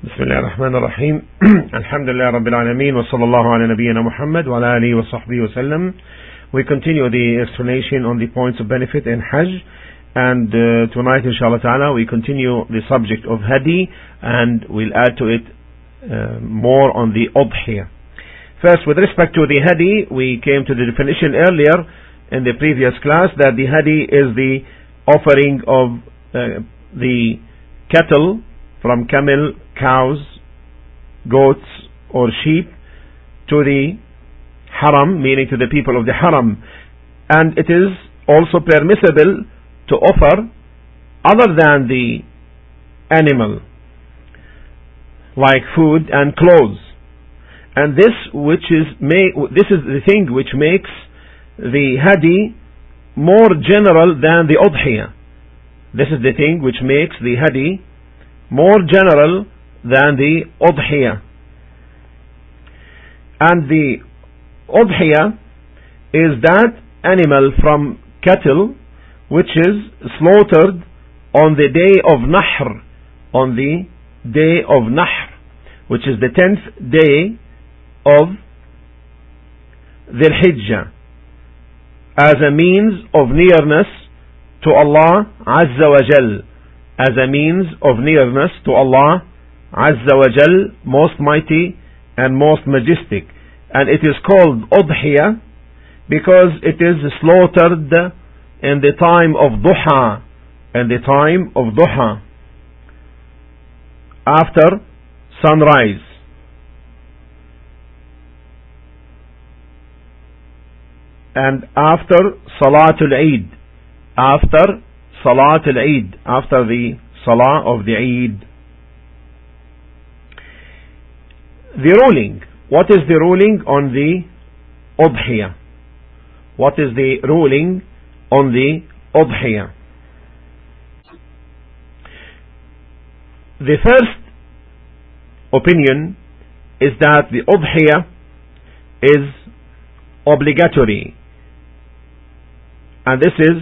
بسم الله الرحمن الرحيم الحمد لله رب العالمين وصلى الله على نبينا محمد وعلى آله وصحبه وسلم. We continue the explanation on the points of benefit in Hajj, and tonight inshallah ta'ala we continue the subject of Hadi, and we'll add to it more on the Udhiyah. First, with respect to the Hadi, we came to the definition earlier in the previous class that the Hadi is the offering of the cattle from camel, cows, goats or sheep to the haram, meaning to the people of the haram. And it is also permissible to offer other than the animal, like food and clothes. And this is the thing which makes the Hadi more general than the Udhiyah. This is the thing which makes the Hadi more general than the Udhiyah. And the Udhiyah is that animal from cattle which is slaughtered on the day of Nahr, on the day of Nahr, which is the 10th day of Dhul Hijjah, as a means of nearness to Allah Azza wa Jal, as a means of nearness to Allah Azza wa Jal, most mighty and most majestic. And it is called Udhiyah because it is slaughtered in the time of Duha, in the time of Duha, after sunrise. And after Salatul Eid, after Salatul Eid, after the Salah of the Eid. The ruling. What is the ruling on the Udhiyah? What is the ruling on the Udhiyah? The first opinion is that the Udhiyah is obligatory, and this is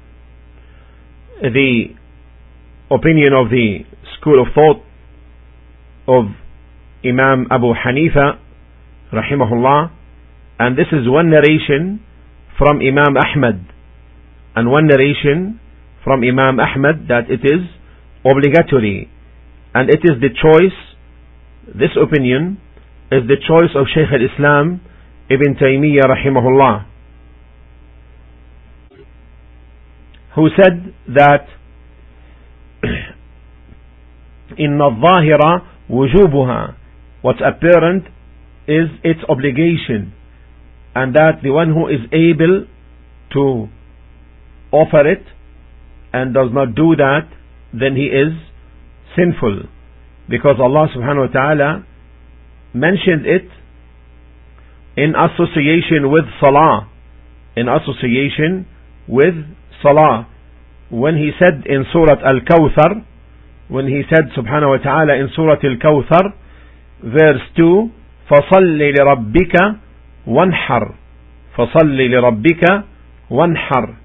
the opinion of the school of thought of Imam Abu Hanifa rahimahullah, and this is one narration from Imam Ahmad and one narration from Imam Ahmad that it is obligatory, and it is the choice, this opinion is the choice of Shaykh al-Islam Ibn Taymiyyah rahimahullah, who said that inna al-zahira wujubuha, what's apparent is its obligation, and that the one who is able to offer it and does not do that, then he is sinful, because Allah subhanahu wa ta'ala mentioned it in association with Salah, in association with Salah, when he said in Surah Al-Kawthar, when he said subhanahu wa ta'ala in Surah Al-Kawthar verse 2, فَصَلِّ لِرَبِّكَ وَانْحَرْ, فَصَلِّ لِرَبِّكَ وَانْحَرْ,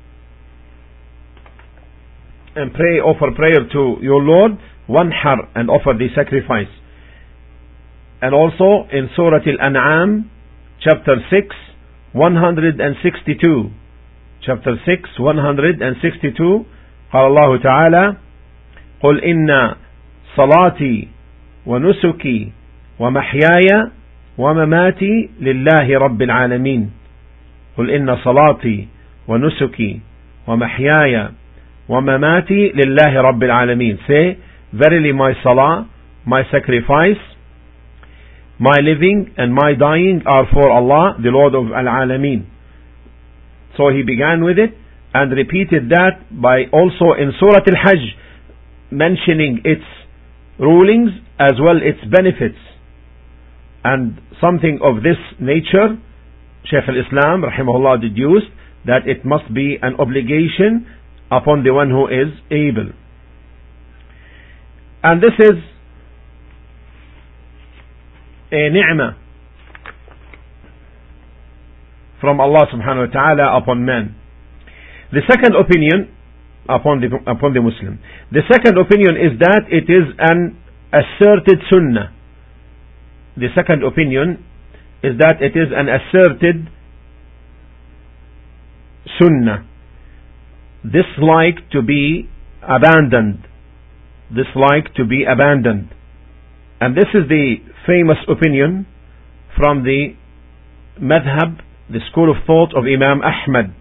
and pray, offer prayer to your Lord, وَانْحَرْ, and offer the sacrifice. And also in Surah Al-An'am chapter 6 162, chapter 6 162, قال الله تعالى قل إن صلاتي ونسكي ومحياي ومماتي لله رب العالمين. قل إن صلاتي ونسكي ومحياي ومماتي لله رب العالمين. Say, verily my salah, my sacrifice, my living and my dying are for Allah, the Lord of Al-Alameen. So he began with it and repeated that by also in Surah Al-Hajj, mentioning its rulings as well its benefits. And something of this nature, Shaykh al-Islam rahimahullah deduced that it must be an obligation upon the one who is able. And this is a ni'mah from Allah subhanahu wa ta'ala upon man. The second opinion upon the Muslim, the second opinion is that it is an asserted sunnah. The second opinion is that it is an asserted sunnah, disliked to be abandoned, disliked to be abandoned. And this is the famous opinion from the madhab, the school of thought of Imam Ahmad.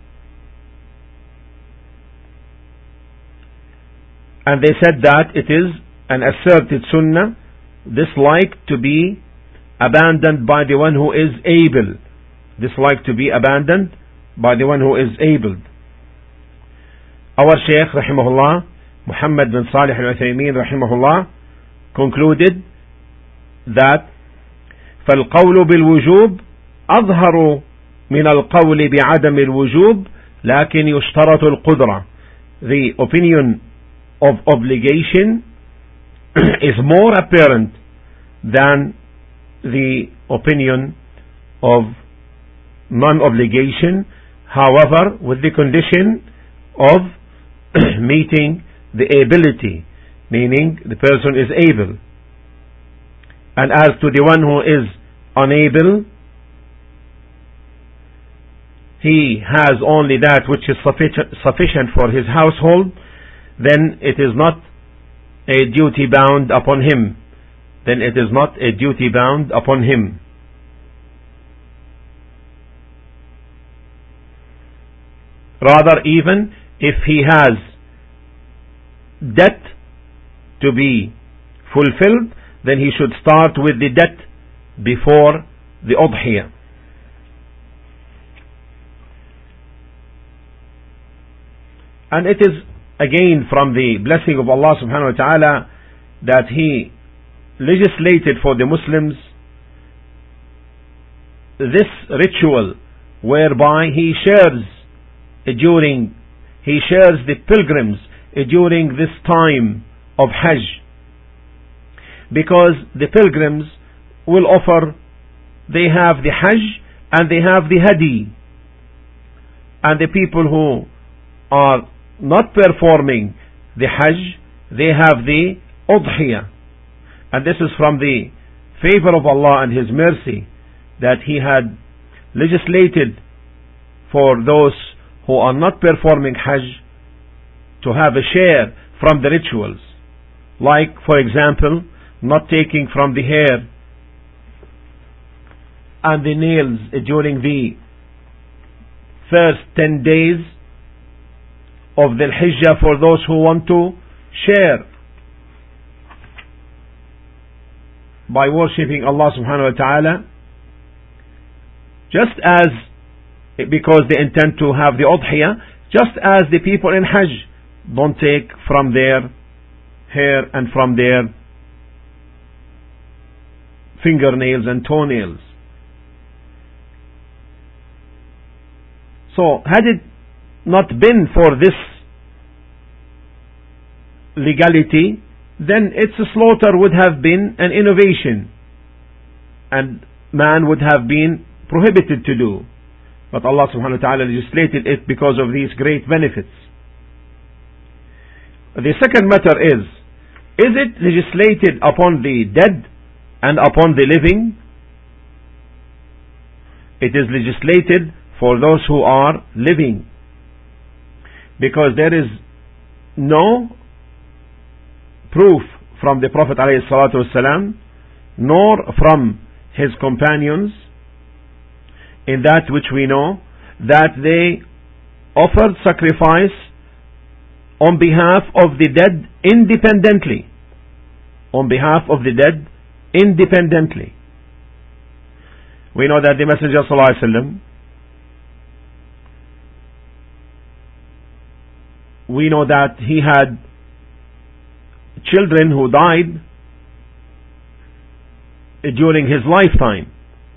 And they said that it is an asserted sunnah, disliked to be abandoned by the one who is able, disliked to be abandoned by the one who is able. Our Shaykh rahimahullah, Muhammad bin Salih al-Uthaymeen rahimahullah, concluded that فالقول بالوجوب أظهر من القول بعدم الوجوب لكن يشترط القدرة. The opinion of obligation is more apparent than the opinion of non-obligation, however, with the condition of meeting the ability, meaning the person is able. And as to the one who is unable, he has only that which is sufficient for his household, then it is not a duty bound upon him. Then it is not a duty bound upon him. Rather, even if he has debt to be fulfilled, then he should start with the debt before the udhiyah. And it is again from the blessing of Allah subhanahu wa ta'ala that He legislated for the Muslims this ritual whereby He shares the pilgrims during this time of Hajj, because the pilgrims will offer, they have the Hajj and they have the Hadi, and the people who are not performing the Hajj, they have the Udhiyah. And this is from the favor of Allah and His mercy that He had legislated for those who are not performing Hajj to have a share from the rituals. Like, for example, not taking from the hair and the nails during the first 10 days of the Hijjah for those who want to share by worshipping Allah subhanahu wa ta'ala, just as, because they intend to have the Udhiyah, just as the people in Hajj don't take from their hair and from their fingernails and toenails. So, had it not been for this legality, then its slaughter would have been an innovation and man would have been prohibited to do. But Allah subhanahu wa ta'ala legislated it because of these great benefits. The second matter is it legislated upon the dead and upon the living? It is legislated for those who are living, because there is no proof from the Prophet ﷺ nor from his companions in that which we know that they offered sacrifice on behalf of the dead independently. On behalf of the dead independently. We know that the Messenger ﷺ, we know that he had children who died during his lifetime,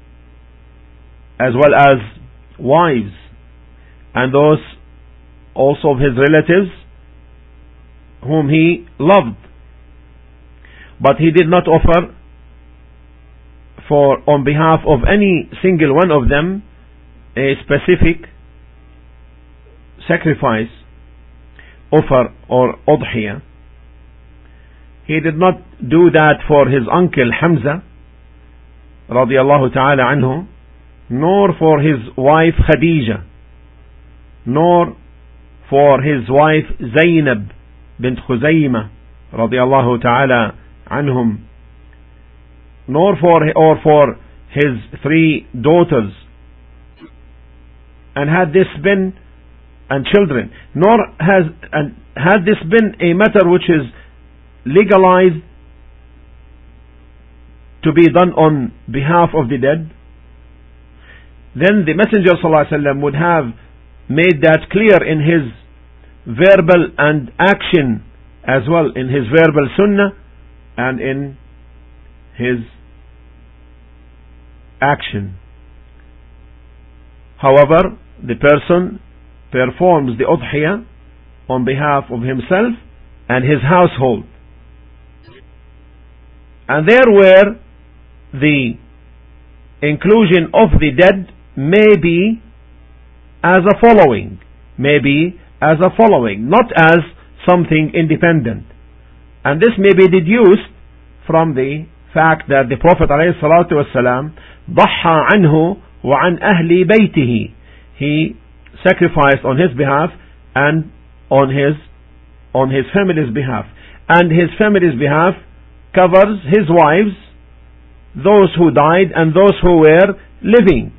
as well as wives, and those also of his relatives whom he loved. But he did not offer on behalf of any single one of them a specific sacrifice, offer or udhiyah. he did not do that for his uncle Hamza radiyallahu ta'ala anhu, nor for his wife Khadija, nor for his wife Zainab bint Khuzaymah radiyallahu ta'ala anhum, nor for his 3 daughters, and had this been and children, nor had this been a matter which is legalized to be done on behalf of the dead, then the Messenger ﷺ would have made that clear in his verbal and action as well, in his verbal sunnah and in his action. However, the person performs the udhiyah on behalf of himself and his household. And there where the inclusion of the dead may be as a following, not as something independent. And this may be deduced from the fact that the Prophet ﷺ ضحى عنه وعن أهل بيته, he sacrificed on his behalf and on his family's behalf, and his family's behalf covers his wives, those who died and those who were living.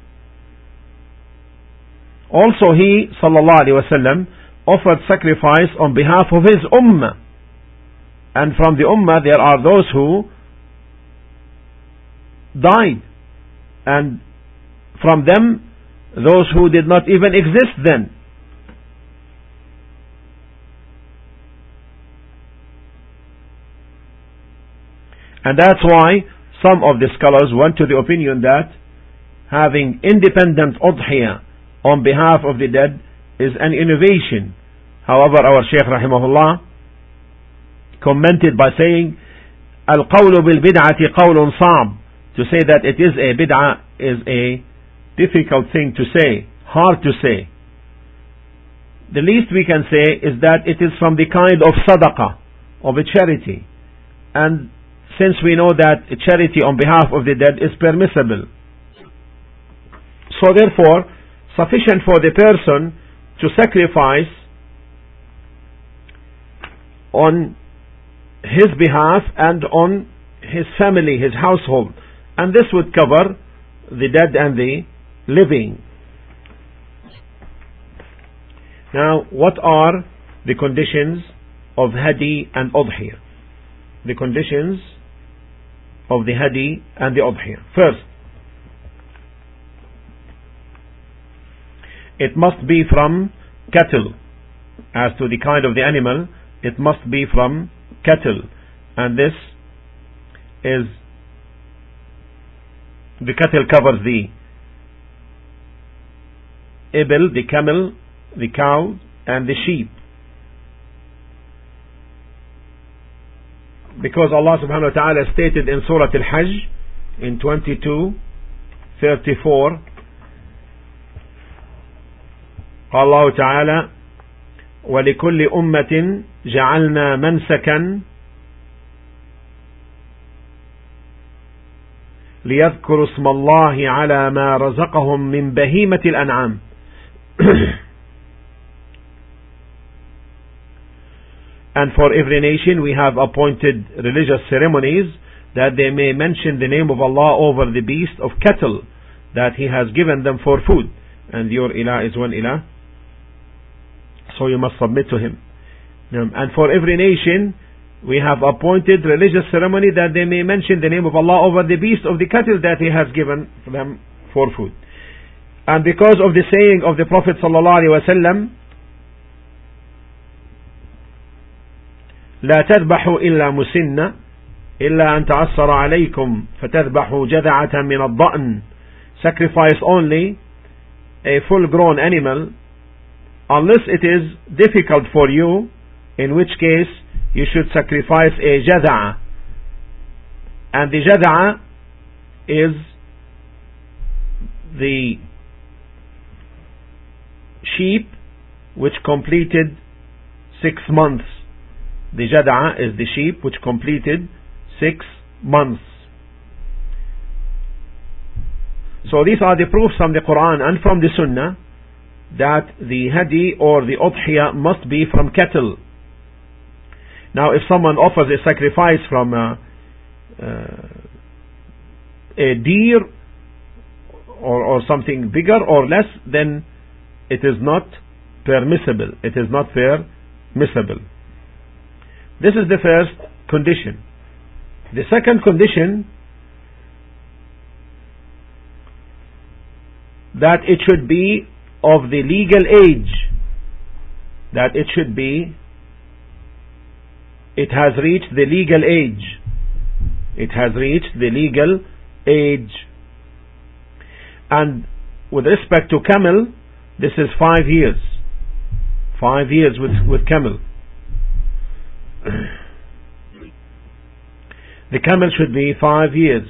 Also he sallallahu alaihi wasallam offered sacrifice on behalf of his ummah, and from the ummah there are those who died, and from them those who did not even exist then. And that's why some of the scholars went to the opinion that having independent udhiyah on behalf of the dead is an innovation. However, our Shaykh rahimahullah commented by saying, القول بالبدعة قول صعب. To say that it is a bid'ah is a difficult thing to say, hard to say. The least we can say is that it is from the kind of sadaqah, of a charity. And since we know that charity on behalf of the dead is permissible, so therefore sufficient for the person to sacrifice on his behalf and on his family, his household, and this would cover the dead and the living. Now, what are the conditions of hadi and udhiyah? The conditions of the hadi and the udhiyah. First, it must be from cattle. As to the kind of the animal, it must be from cattle, and this is, the cattle covers the ibil, the camel, the cow, and the sheep. Because Allah subhanahu wa ta'ala stated in Surah Al-Hajj in 22:34, قال الله تعالى ولكل أمة جعلنا منسكا ليذكروا اسم الله على ما رزقهم من بهيمة الأنعام. And for every nation we have appointed religious ceremonies that they may mention the name of Allah over the beast of cattle that He has given them for food. And your ilah is one ilah, so you must submit to Him. And for every nation we have appointed religious ceremony that they may mention the name of Allah over the beast of the cattle that He has given them for food. And because of the saying of the Prophet sallallahu alaihi wasallam, لا تذبحوا إلا مسنة إلا أن تعصر عليكم فتذبحوا جذعة من الضأن, sacrifice only a full grown animal unless it is difficult for you, in which case you should sacrifice a jad'a. And the jad'a is the sheep which completed 6 months The jada'a is the sheep which completed 6 months. So these are the proofs from the Quran and from the Sunnah that the hadi or the udhiyah must be from cattle. Now if someone offers a sacrifice from a deer or something bigger or less, then it is not permissible. It is not permissible. This is the first condition. The second condition, that it should be of the legal age. That it should be, it has reached the legal age. It has reached the legal age. And with respect to camel, this is 5 years. 5 years with camel. The camel should be 5 years,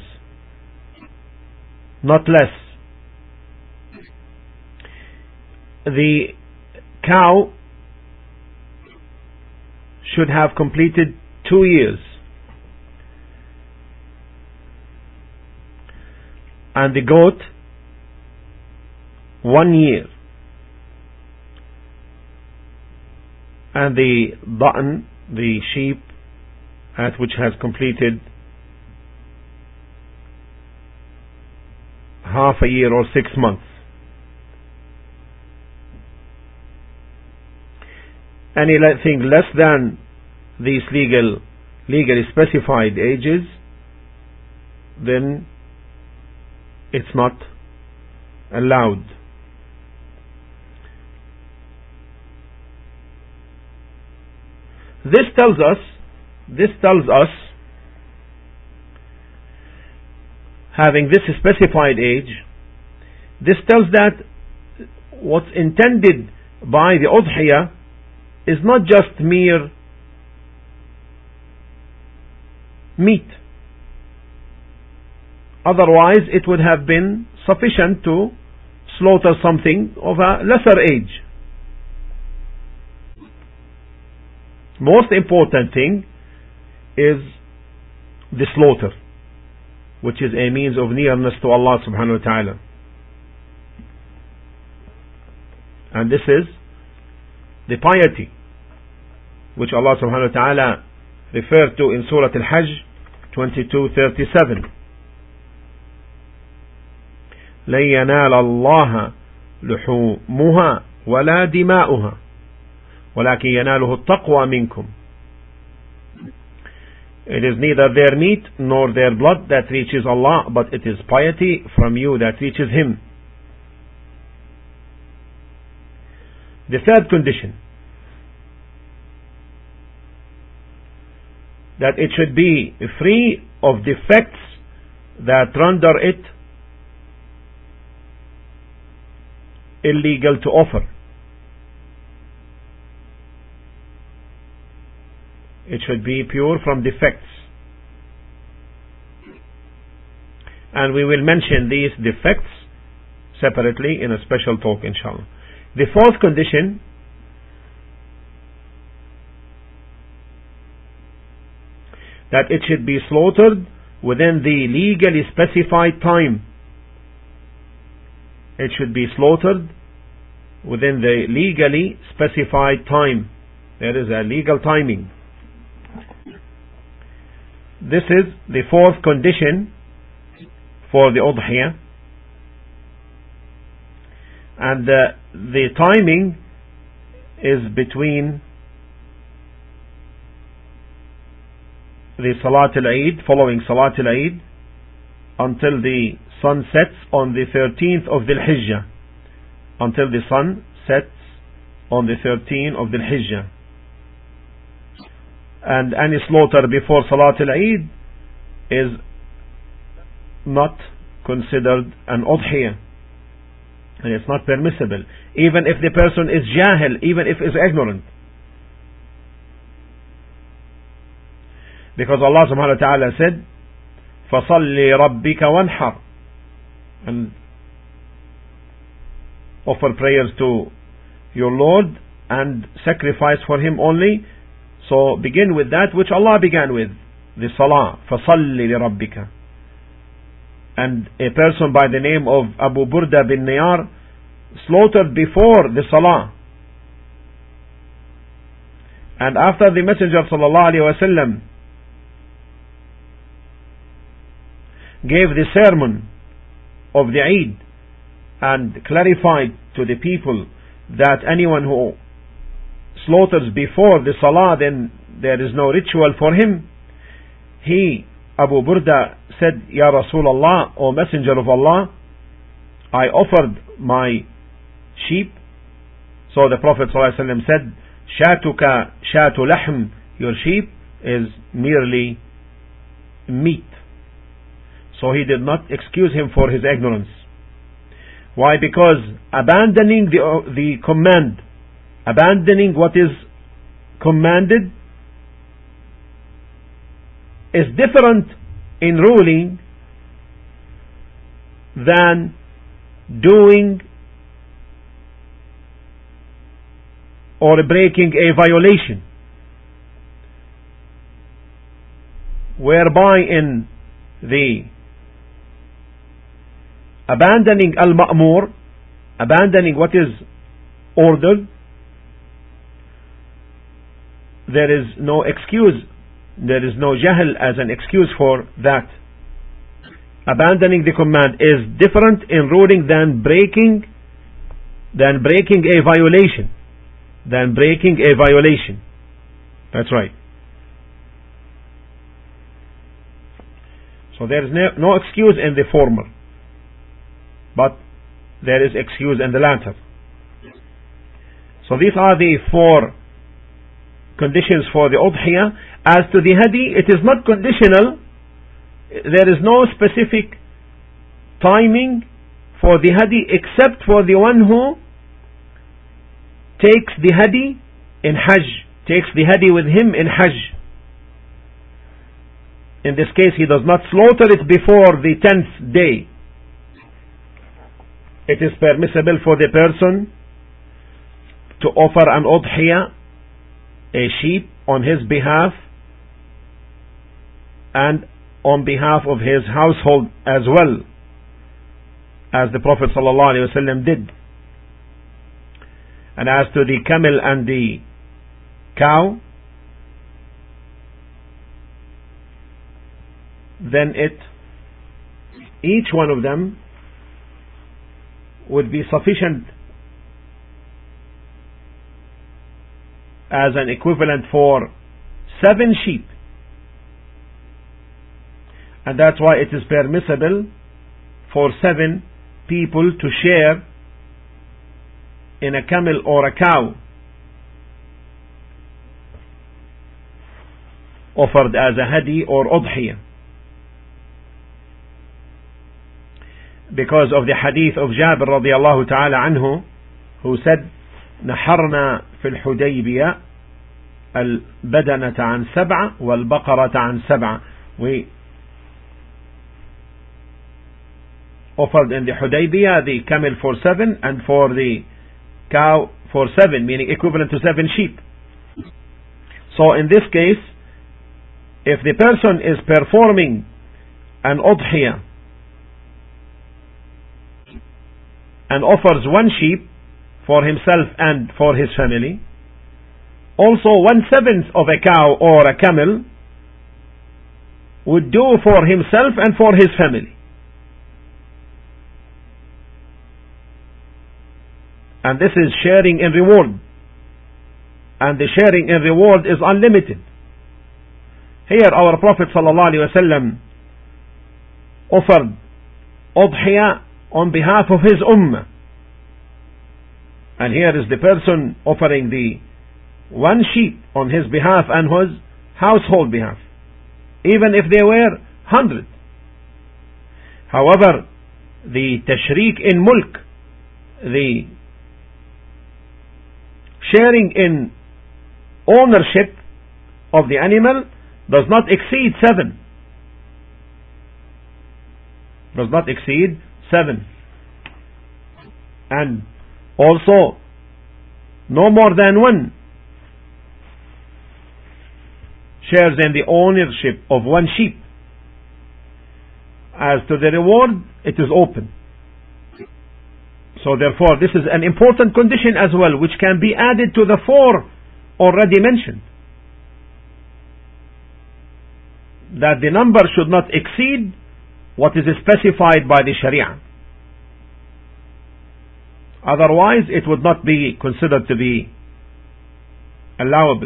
not less. The cow should have completed 2 years, and the goat 1 year, and the da'n, the sheep, which has completed half a year or 6 months. Anything less than these legally specified ages, then it's not allowed. This tells us, having this specified age, this tells that what's intended by the udhiyah is not just mere meat. Otherwise it would have been sufficient to slaughter something of a lesser age. Most important thing is the slaughter, which is a means of nearness to Allah subhanahu wa ta'ala. And this is the piety which Allah subhanahu wa ta'ala referred to in Surah Al-Hajj 22:37. لن ينال الله لحومها ولا دماؤها ولكن يناله التقوى منكم. It is neither their meat nor their blood that reaches Allah, but it is piety from you that reaches Him. The third condition, that it should be free of defects that render it illegal to offer. It should be pure from defects. And we will mention these defects separately in a special talk, inshallah. The fourth condition, that it should be slaughtered within the legally specified time. It should be slaughtered within the legally specified time. There is a legal timing. This is the fourth condition for the udhiyah. And the timing is between the Salat al-Eid, following Salat al-Eid, until the sun sets on the 13th of Dhul Hijjah. Until the sun sets on the 13th of Dhul Hijjah. And any slaughter before Salat al-Eid is not considered an udhiyah, and it's not permissible, even if the person is jahil, even if is ignorant, because Allah subhanahu wa ta'ala said, فَصَلِّ رَبِّكَ وَانْحَرْ, and offer prayers to your Lord and sacrifice for Him only. So begin with that which Allah began with, the Salah. فَصَلِّ لِرَبِّكَ. And a person by the name of Abu Burda bin Niyar slaughtered before the Salah. And after the Messenger sallallahu alaihi wasallam gave the sermon of the Eid and clarified to the people that anyone who slaughters before the Salah, then there is no ritual for him, he, Abu Burda, said, Ya Rasulullah, O Messenger of Allah, I offered my sheep. So the Prophet ﷺ said, Shatuka shatu lahm, your sheep is merely meat. So he did not excuse him for his ignorance. Why? Because abandoning the command, abandoning what is commanded, is different in ruling than doing or breaking a violation, whereby in the abandoning al-ma'mur, abandoning what is ordered, there is no excuse, there is no jahl as an excuse for that. Abandoning the command is different in ruling than breaking a violation. That's right. So there is no excuse in the former, but there is excuse in the latter. So these are the 4 conditions for the udhiyah. As to the hadi, it is not conditional. There is no specific timing for the hadi except for the one who takes the hadi in Hajj, takes the hadi with him in Hajj. In this case, he does not slaughter it before the 10th day. It is permissible for the person to offer an udhiyah, a sheep, on his behalf and on behalf of his household as well, as the Prophet ﷺ did. And as to the camel and the cow, then each one of them would be sufficient as an equivalent for 7 sheep. And that's why it is permissible for 7 people to share in a camel or a cow offered as a hadi or udhiyah, because of the hadith of Jabir radiallahu ta'ala anhu, who said, نحرنا في الحديبية البدنة عن 7 والبقرة عن 7. We offered in the Hudaybiyah the camel for 7 and for the cow for 7, meaning equivalent to 7 sheep. So in this case, if the person is performing an udhiyah and offers 1 sheep for himself and for his family, also 1/7 of a cow or a camel would do for himself and for his family. And this is sharing in reward, and the sharing in reward is unlimited. Here our Prophet ﷺ offered udhiyah on behalf of his ummah, and here is the person offering the 1 sheep on his behalf and his household behalf, even if they were 100. However, the tashriq in mulk, the sharing in ownership of the animal, does not exceed 7. Does not exceed 7. And also no more than 1. shares in the ownership of one sheep. As to the reward, it is open. So therefore, this is an important condition as well, which can be added to the 4 already mentioned. That the number should not exceed what is specified by the Sharia. Otherwise, it would not be considered to be allowable.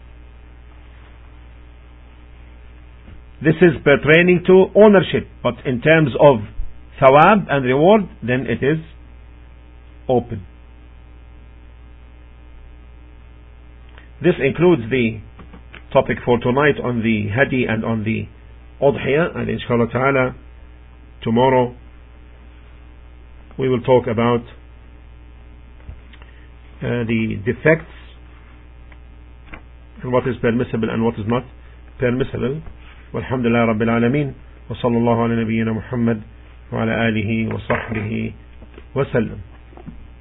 This is pertaining to ownership, but in terms of thawab and reward, then it is open. This includes the topic for tonight on the hadi and on the udhiyah, and inshallah ta'ala tomorrow we will talk about the defects and what is permissible and what is not permissible. Walhamdulillah Rabbil Alameen, wa sallallahu ala nabiyyina Muhammad wa ala alihi wa sahbihi wa sallam.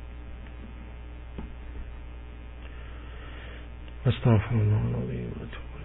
Astaghfirullah al-azim.